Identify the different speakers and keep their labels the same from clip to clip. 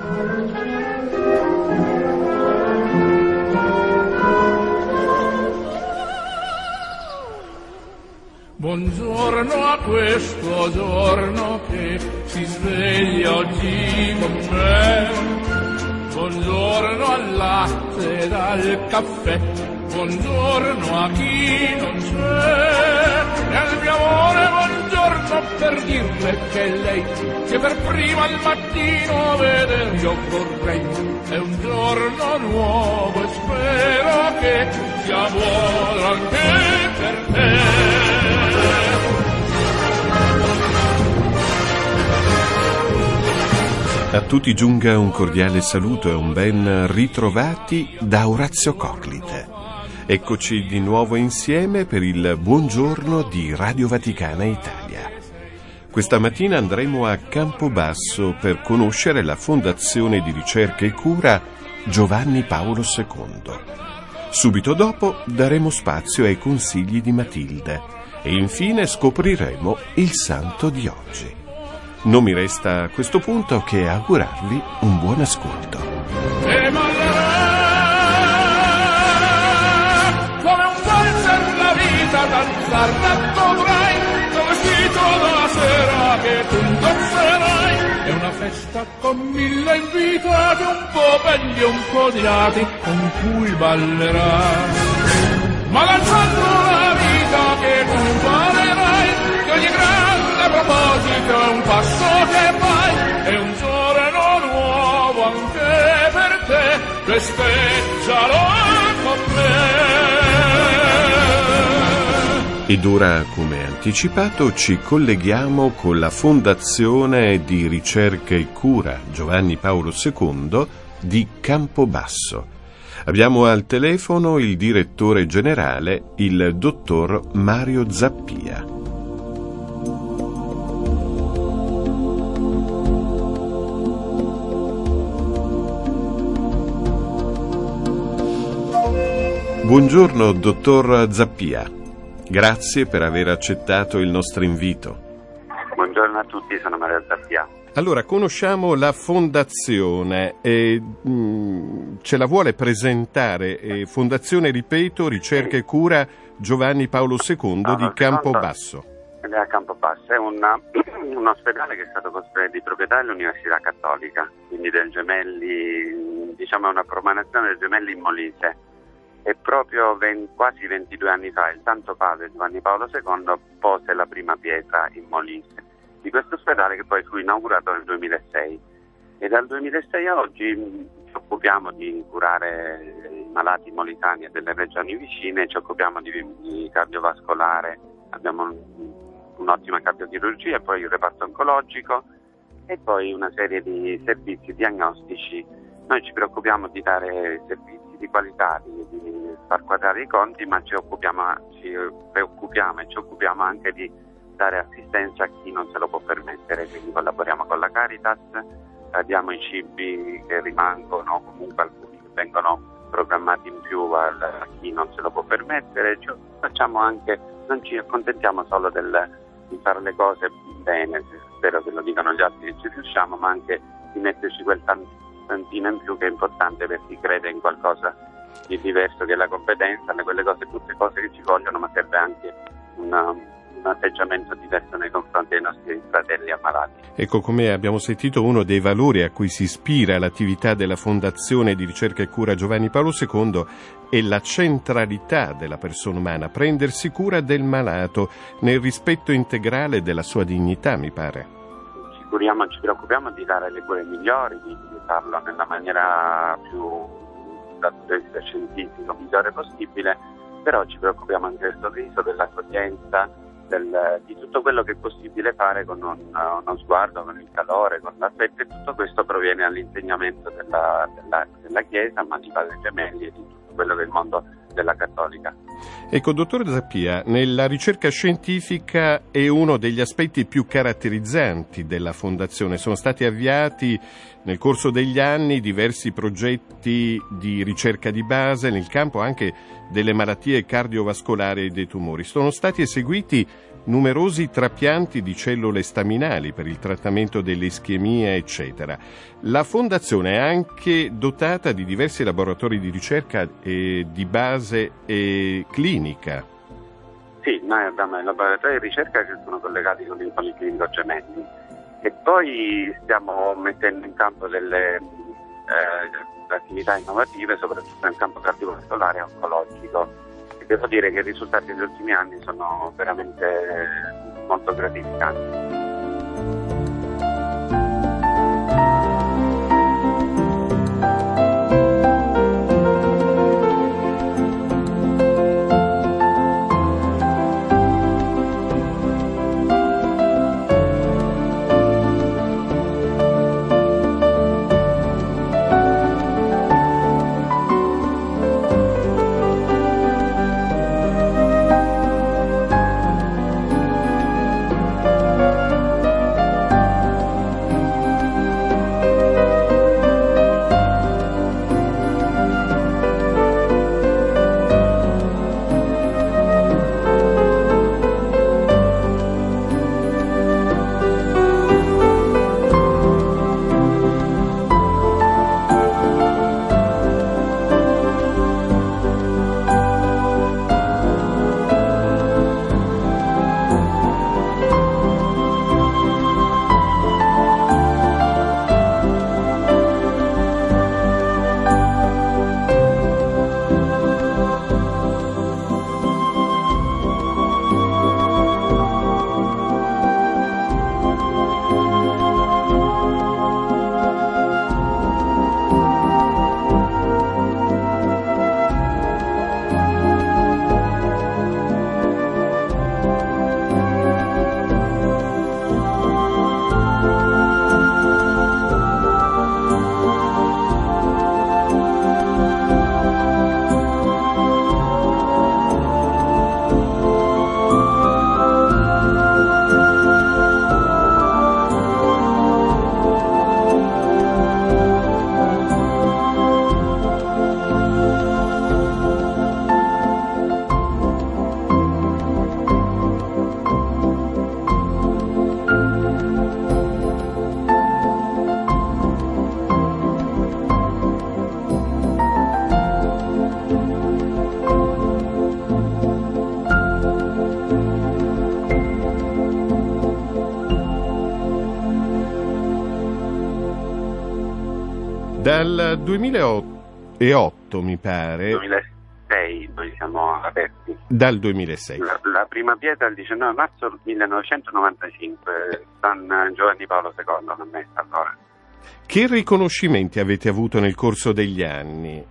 Speaker 1: Buongiorno a questo giorno che si sveglia oggi con me. Buongiorno al latte ed al caffè. Buongiorno a chi non c'è. E al mio amore buongiorno per dirle che è lei che per prima al mattino vedere io vorrei. È un giorno nuovo e spero che sia buono anche per te.
Speaker 2: A tutti giunga un cordiale saluto e un ben ritrovati da Orazio Coclite. Eccoci di nuovo insieme per il buongiorno di Radio Vaticana Italia. Questa mattina andremo a Campobasso per conoscere la Fondazione di Ricerca e Cura Giovanni Paolo II. Subito dopo daremo spazio ai consigli di Matilde e infine scopriremo il santo di oggi. Non mi resta a questo punto che augurarvi un buon ascolto.
Speaker 1: Come un valzer la vita danzar dovrai, come vestito la sera che tu indosserai. È una festa con 1000 invitati, un po' belli e un po' di lati, con cui ballerai. Ma danzando la vita che tu imparerai, che ogni grande proposito è un passo che fai, è un giorno nuovo anche per te, festeggialo con me.
Speaker 2: Ed ora, come anticipato, ci colleghiamo con la Fondazione di Ricerca e Cura Giovanni Paolo II di Campobasso. Abbiamo al telefono il direttore generale, il dottor Mario Zappia. Buongiorno, dottor Zappia. Grazie per aver accettato il nostro invito.
Speaker 3: Buongiorno a tutti, sono Mario Zappia.
Speaker 2: Allora, conosciamo la Fondazione e ce la vuole presentare? Fondazione, ripeto, Ricerca e Cura Giovanni Paolo II di Campobasso.
Speaker 3: A Campobasso è un ospedale che è stato costruito di proprietà dell'Università Cattolica, quindi del Gemelli, diciamo è una promanazione del Gemelli in Molise. E proprio quasi 22 anni fa il Santo Padre Giovanni Paolo II pose la prima pietra in Molise di questo ospedale, che poi fu inaugurato nel 2006, e dal 2006 a oggi ci occupiamo di curare i malati molisani e delle regioni vicine, ci occupiamo di cardiovascolare, abbiamo un'ottima cardiochirurgia e poi il reparto oncologico e poi una serie di servizi diagnostici. Noi ci preoccupiamo di dare servizi di qualità, di far quadrare i conti, ma ci preoccupiamo e ci occupiamo anche di dare assistenza a chi non se lo può permettere, quindi collaboriamo con la Caritas, diamo i cibi che rimangono, comunque alcuni che vengono programmati in più a chi non se lo può permettere. Facciamo anche, non ci accontentiamo solo di fare le cose bene, spero che lo dicano gli altri che ci riusciamo, ma anche di metterci quel tantino in più che è importante per chi crede in qualcosa di diverso, che è la competenza, quelle cose, tutte cose che ci vogliono, ma serve anche un atteggiamento diverso nei confronti dei nostri fratelli ammalati.
Speaker 2: Ecco, come abbiamo sentito, uno dei valori a cui si ispira l'attività della Fondazione di Ricerca e Cura Giovanni Paolo II è la centralità della persona umana, prendersi cura del malato nel rispetto integrale della sua dignità, mi pare.
Speaker 3: Ci preoccupiamo di dare le cure migliori, di farlo nella maniera più, dal punto di vista scientifico, migliore possibile, però ci preoccupiamo anche del sorriso, dell'accoglienza, di tutto quello che è possibile fare con uno sguardo, con il calore, con l'affetto, e tutto questo proviene dall'insegnamento della Chiesa, ma di Padre Gemelli e di tutto quello che è il mondo della Cattolica.
Speaker 2: Ecco, dottor Zappia, nella ricerca scientifica è uno degli aspetti più caratterizzanti della Fondazione. Sono stati avviati nel corso degli anni diversi progetti di ricerca di base nel campo anche delle malattie cardiovascolari e dei tumori. Sono stati eseguiti numerosi trapianti di cellule staminali per il trattamento dell'ischemia, eccetera. La fondazione è anche dotata di diversi laboratori di ricerca di base e clinica.
Speaker 3: Sì, noi abbiamo i laboratori di ricerca che sono collegati con il Policlinico Gemelli e poi stiamo mettendo in campo delle attività innovative, soprattutto nel campo cardiovascolare e oncologico. E devo dire che i risultati degli ultimi anni sono veramente molto gratificanti.
Speaker 2: Dal 2008 mi pare.
Speaker 3: 2006 noi siamo aperti.
Speaker 2: Dal 2006.
Speaker 3: La prima pietra il 19 marzo 1995, San Giovanni Paolo II l'ha messa allora.
Speaker 2: Che riconoscimenti avete avuto nel corso degli anni?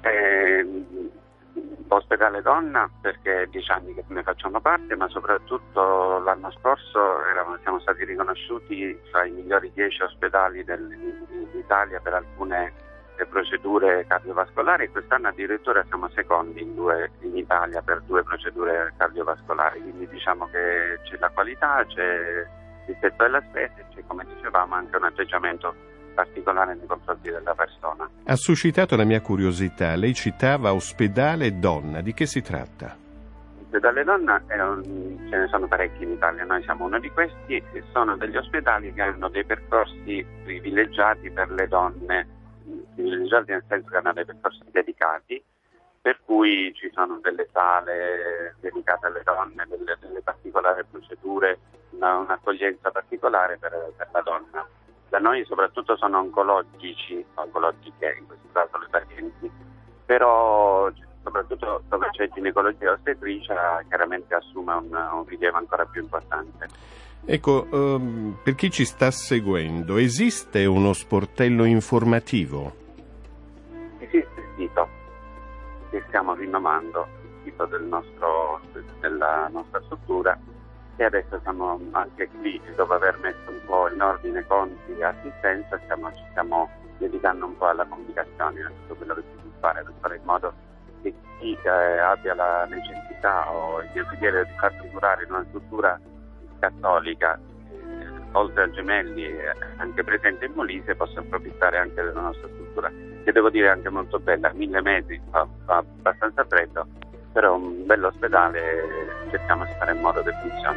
Speaker 3: Ospedale Donna, perché è 10 anni che ne facciamo parte, ma soprattutto l'anno scorso siamo stati riconosciuti tra i migliori 10 ospedali d'Italia per alcune procedure cardiovascolari e quest'anno addirittura siamo secondi in Italia per 2 procedure cardiovascolari, quindi diciamo che c'è la qualità, c'è il rispetto della spesa e c'è, come dicevamo, anche un atteggiamento particolare nei confronti della persona.
Speaker 2: Ha suscitato la mia curiosità. Lei citava Ospedale Donna. Di che si tratta?
Speaker 3: Ospedale Donna ce ne sono parecchi in Italia, noi siamo uno di questi e sono degli ospedali che hanno dei percorsi privilegiati per le donne, privilegiati nel senso che hanno dei percorsi dedicati, per cui ci sono delle sale dedicate alle donne, delle particolari procedure, un'accoglienza particolare per la donna. Da noi soprattutto sono oncologiche in questo caso le pazienti, però soprattutto dove c'è ginecologia e ostetricia chiaramente assume un rilievo ancora più importante.
Speaker 2: Ecco, per chi ci sta seguendo, esiste uno sportello informativo?
Speaker 3: Esiste il sito che stiamo rinnovando, il sito della nostra struttura, e adesso siamo anche qui, dopo aver messo un po' in ordine conti e assistenza, ci stiamo dedicando un po' alla comunicazione, a tutto quello che si può fare per fare in modo che chi abbia la necessità o il desiderio di farsi curare in una struttura cattolica, oltre al Gemelli anche presente in Molise, possa approfittare anche della nostra struttura, che devo dire anche molto bella, 1000 metri, fa abbastanza freddo, però un bell'ospedale cerchiamo di fare in modo che funzioni.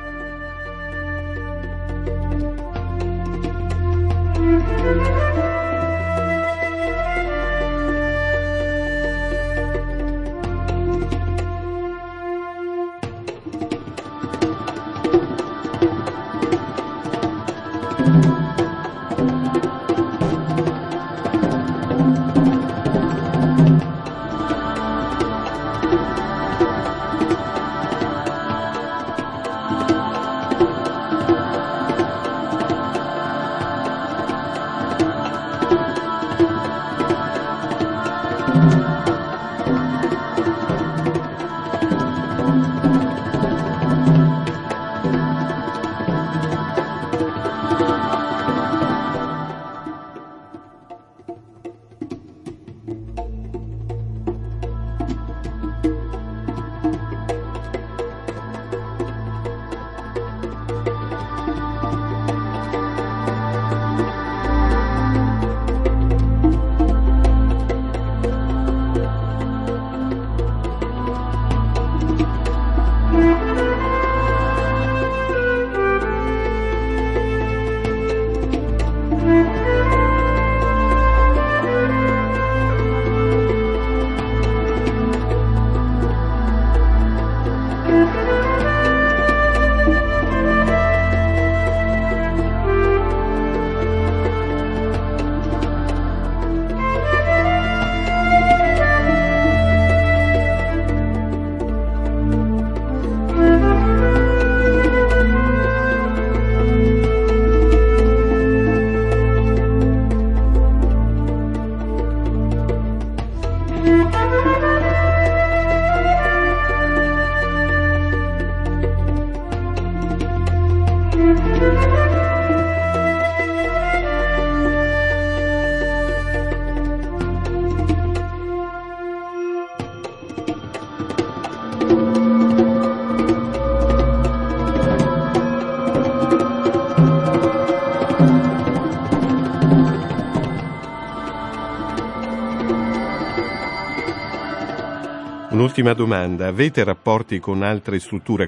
Speaker 2: Un'ultima domanda, avete rapporti con altre strutture?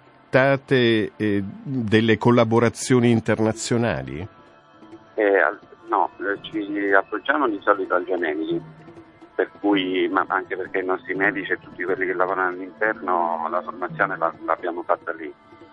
Speaker 2: Contate delle collaborazioni internazionali?
Speaker 3: No, ci appoggiamo di solito al Gemelli, per cui, ma anche perché i nostri medici e tutti quelli che lavorano all'interno la formazione l'abbiamo fatta lì.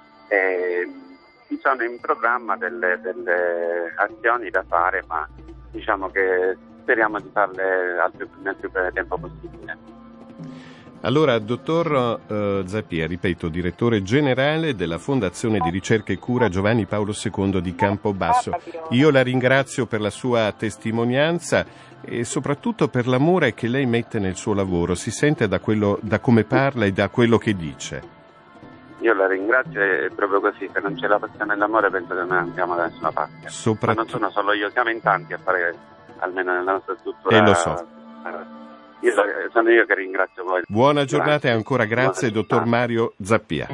Speaker 3: Ci sono in programma delle azioni da fare, ma diciamo che speriamo di farle nel più breve tempo possibile.
Speaker 2: Allora, dottor Zappia, ripeto, direttore generale della Fondazione di Ricerca e Cura Giovanni Paolo II di Campobasso, io la ringrazio per la sua testimonianza e soprattutto per l'amore che lei mette nel suo lavoro, si sente da come parla e da quello che dice.
Speaker 3: Io la ringrazio, è proprio così, se non c'è la passione e l'amore penso che non andiamo da nessuna parte. Ma non sono solo io, siamo in tanti a fare, almeno nella nostra struttura.
Speaker 2: E lo so.
Speaker 3: Sono io che ringrazio voi.
Speaker 2: Buona giornata e ancora grazie, dottor Mario Zappia.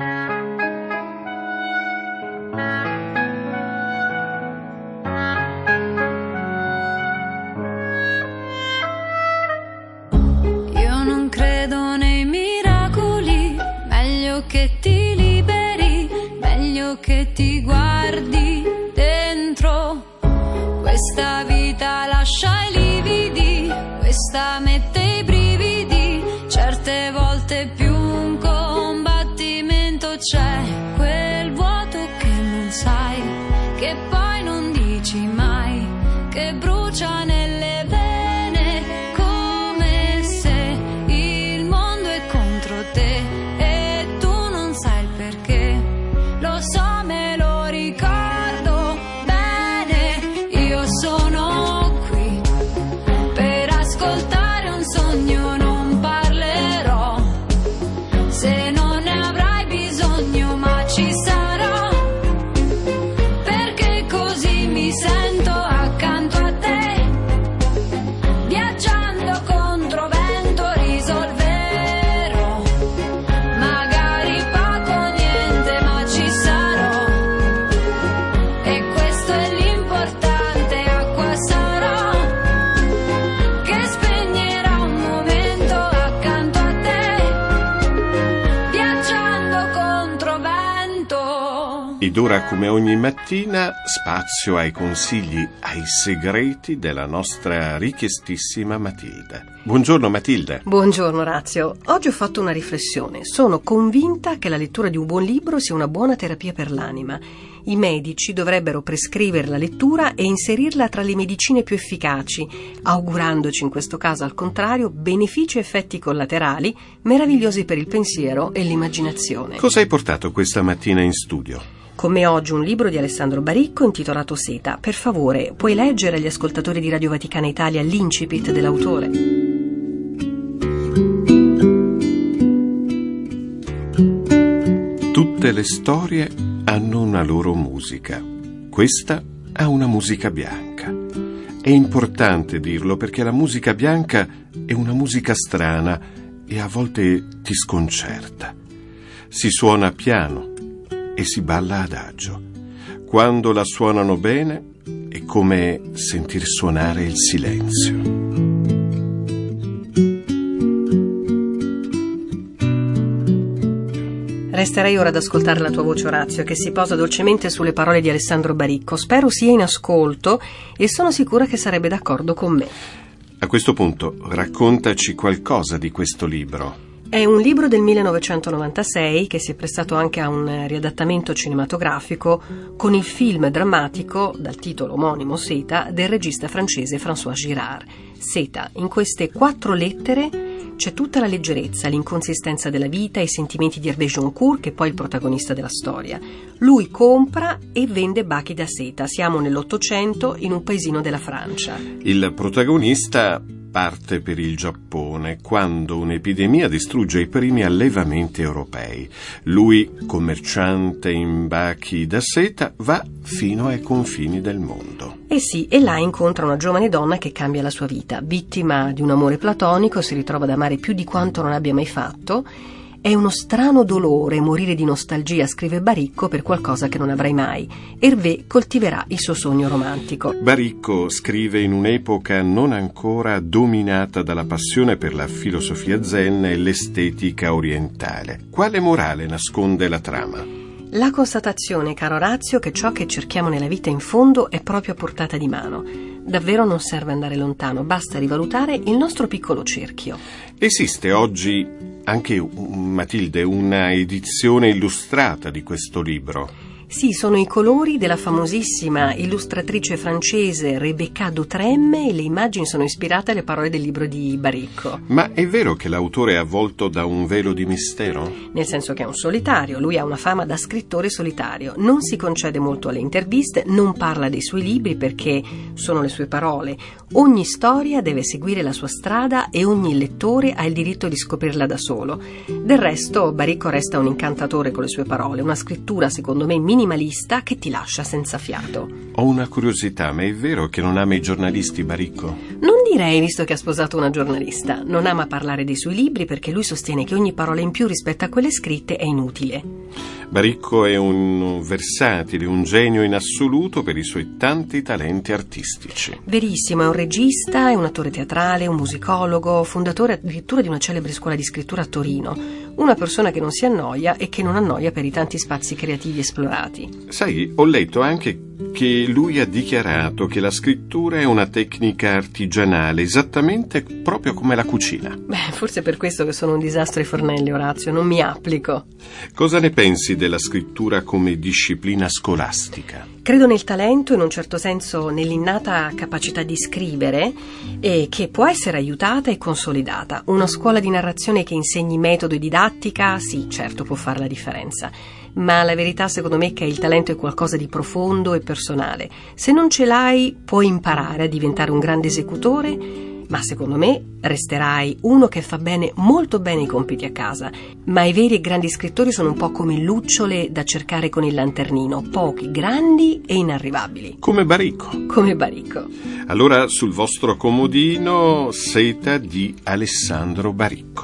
Speaker 4: Io non credo nei miracoli, meglio che ti liberi, meglio che ti guardi dentro. Questa vita lascia i lividi, questa mette i brividi, certe volte più un combattimento c'è, quel vuoto che non sai, che poi non dici mai, che brucia nelle vene, come se il mondo è contro te e tu non sai il perché, lo so, me lo ricordo bene, io sono qui per ascoltare un sogno, non parlerò se non ne avrai bisogno, ma ci sarò, perché così mi sento accanto a te,
Speaker 2: ora, come ogni mattina, spazio ai consigli, ai segreti della nostra richiestissima Matilde. Buongiorno Matilde.
Speaker 5: Buongiorno Orazio. Oggi ho fatto una riflessione. Sono convinta che la lettura di un buon libro sia una buona terapia per l'anima. I medici dovrebbero prescrivere la lettura e inserirla tra le medicine più efficaci, augurandoci in questo caso, al contrario, benefici e effetti collaterali meravigliosi per il pensiero e l'immaginazione.
Speaker 2: Cosa hai portato questa mattina in studio?
Speaker 5: Con me oggi un libro di Alessandro Baricco intitolato Seta. Per favore, puoi leggere agli ascoltatori di Radio Vaticana Italia l'incipit dell'autore?
Speaker 2: Tutte le storie hanno una loro musica. Questa ha una musica bianca. È importante dirlo perché la musica bianca è una musica strana e a volte ti sconcerta. Si suona piano e si balla adagio. Quando la suonano bene è come sentir suonare il silenzio.
Speaker 5: Resterei ora ad ascoltare la tua voce, Orazio, che si posa dolcemente sulle parole di Alessandro Baricco. Spero sia in ascolto e sono sicura che sarebbe d'accordo con me.
Speaker 2: A questo punto, raccontaci qualcosa di questo libro.
Speaker 5: È un libro del 1996 che si è prestato anche a un riadattamento cinematografico con il film drammatico dal titolo omonimo Seta del regista francese François Girard. Seta, in queste 4 lettere c'è tutta la leggerezza, l'inconsistenza della vita, i sentimenti di Hervé Joncourt, che è poi il protagonista della storia. Lui compra e vende bachi da seta. Siamo nell'800 in un paesino della Francia.
Speaker 2: Il protagonista parte per il Giappone quando un'epidemia distrugge i primi allevamenti europei. Lui, commerciante in bachi da seta, va fino ai confini del mondo.
Speaker 5: Sì, e là incontra una giovane donna che cambia la sua vita. Vittima di un amore platonico, si ritrova ad amare più di quanto non abbia mai fatto. È uno strano dolore morire di nostalgia, scrive Baricco, per qualcosa che non avrai mai. Hervé coltiverà il suo sogno romantico.
Speaker 2: Baricco scrive in un'epoca non ancora dominata dalla passione per la filosofia zen e l'estetica orientale. Quale morale nasconde la trama?
Speaker 5: La constatazione, caro Orazio, che ciò che cerchiamo nella vita in fondo è proprio a portata di mano. Davvero non serve andare lontano, basta rivalutare il nostro piccolo cerchio.
Speaker 2: Esiste oggi anche, Matilde, una edizione illustrata di questo libro?
Speaker 5: Sì, sono i colori della famosissima illustratrice francese Rebecca Dautremme e le immagini sono ispirate alle parole del libro di Baricco.
Speaker 2: Ma è vero che l'autore è avvolto da un velo di mistero?
Speaker 5: Nel senso che è un solitario, lui ha una fama da scrittore solitario, non si concede molto alle interviste, non parla dei suoi libri perché sono le sue parole. Ogni storia deve seguire la sua strada e ogni lettore ha il diritto di scoprirla da solo. Del resto Baricco resta un incantatore con le sue parole, una scrittura secondo me minimalista che ti lascia senza fiato.
Speaker 2: Ho una curiosità, ma è vero che non ama i giornalisti, Baricco?
Speaker 5: Non direi, visto che ha sposato una giornalista. Non ama parlare dei suoi libri perché lui sostiene che ogni parola in più rispetto a quelle scritte è inutile.
Speaker 2: Baricco è un versatile, un genio in assoluto per i suoi tanti talenti artistici.
Speaker 5: Verissimo, è un regista, è un attore teatrale, un musicologo, fondatore addirittura di una celebre scuola di scrittura a Torino. Una persona che non si annoia e che non annoia per i tanti spazi creativi esplorati.
Speaker 2: Sai, ho letto anche che lui ha dichiarato che la scrittura è una tecnica artigianale, esattamente proprio come la cucina.
Speaker 5: Forse per questo che sono un disastro ai fornelli, Orazio, non mi applico.
Speaker 2: Cosa ne pensi della scrittura come disciplina scolastica?
Speaker 5: Credo nel talento, in un certo senso nell'innata capacità di scrivere, e che può essere aiutata e consolidata. Una scuola di narrazione che insegni metodo e didattica, sì, certo può fare la differenza. Ma la verità secondo me è che il talento è qualcosa di profondo e personale. Se non ce l'hai, puoi imparare a diventare un grande esecutore, ma secondo me resterai uno che fa bene, molto bene i compiti a casa. Ma i veri e grandi scrittori sono un po' come lucciole da cercare con il lanternino, pochi, grandi e inarrivabili.
Speaker 2: Come Baricco.
Speaker 5: Come Baricco.
Speaker 2: Allora sul vostro comodino Seta di Alessandro Baricco.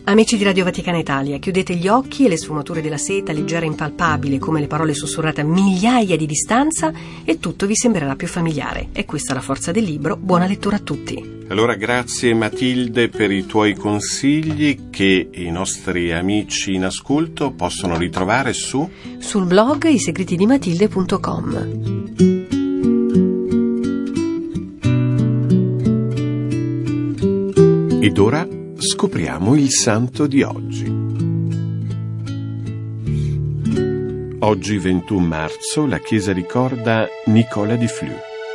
Speaker 5: Amici di Radio Vaticana Italia, chiudete gli occhi e le sfumature della seta, leggera e impalpabile come le parole sussurrate a migliaia di distanza, e tutto vi sembrerà più familiare. È questa la forza del libro. Buona lettura a tutti.
Speaker 2: Allora, grazie Matilde per i tuoi consigli, che i nostri amici in ascolto possono ritrovare sul
Speaker 5: blog isegretidimmatilde.com.
Speaker 2: Ed ora scopriamo il santo di oggi. Oggi 21 marzo la Chiesa ricorda Nicola di Flue.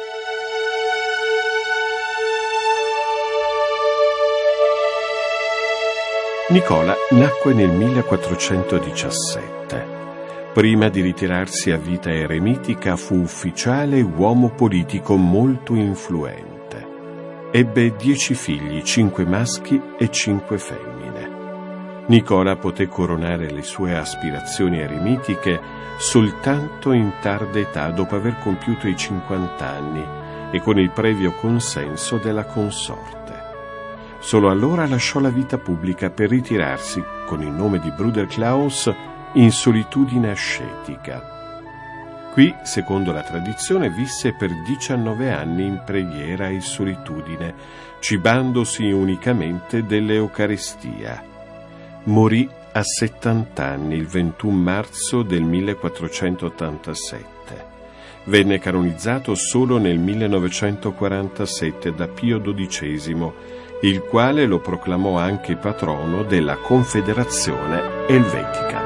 Speaker 2: Nicola nacque nel 1417. Prima di ritirarsi a vita eremitica fu ufficiale e uomo politico molto influente. Ebbe 10 figli, 5 maschi e 5 femmine. Nicola poté coronare le sue aspirazioni eremitiche soltanto in tarda età, dopo aver compiuto i 50 anni e con il previo consenso della consorte. Solo allora lasciò la vita pubblica per ritirarsi, con il nome di Bruder Klaus, in solitudine ascetica. Qui, secondo la tradizione, visse per 19 anni in preghiera e solitudine, cibandosi unicamente dell'Eucaristia. Morì a 70 anni il 21 marzo del 1487. Venne canonizzato solo nel 1947 da Pio XII, il quale lo proclamò anche patrono della Confederazione Elvetica.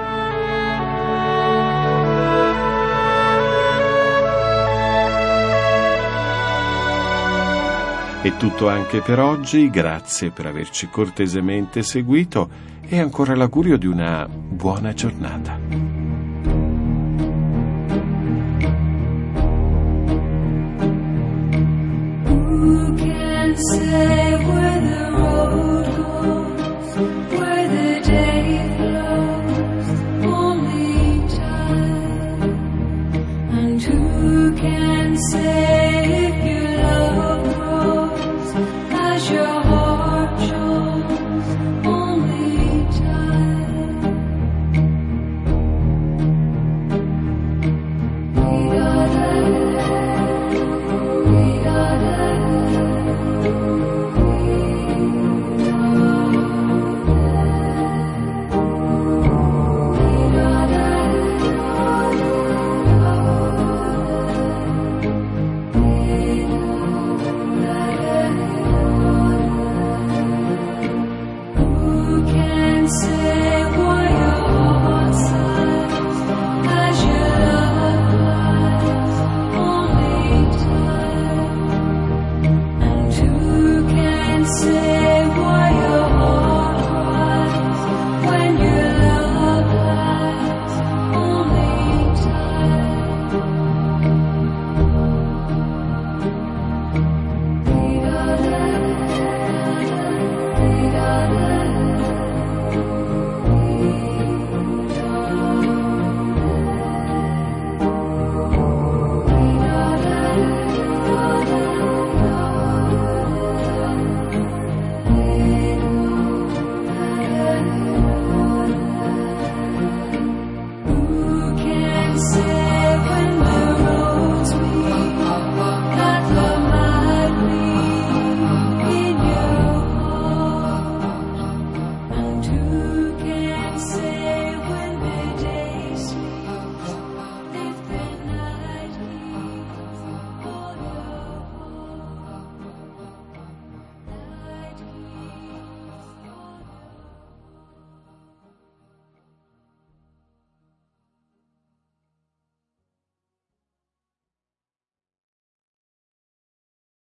Speaker 2: È tutto anche per oggi, grazie per averci cortesemente seguito e ancora l'augurio di una buona giornata.
Speaker 4: Who can say where the road goes, where the day flows, only time? And who can say if your love grows as your heart shows, only time? We say why your heart sighs as your love lies, only time. And who can say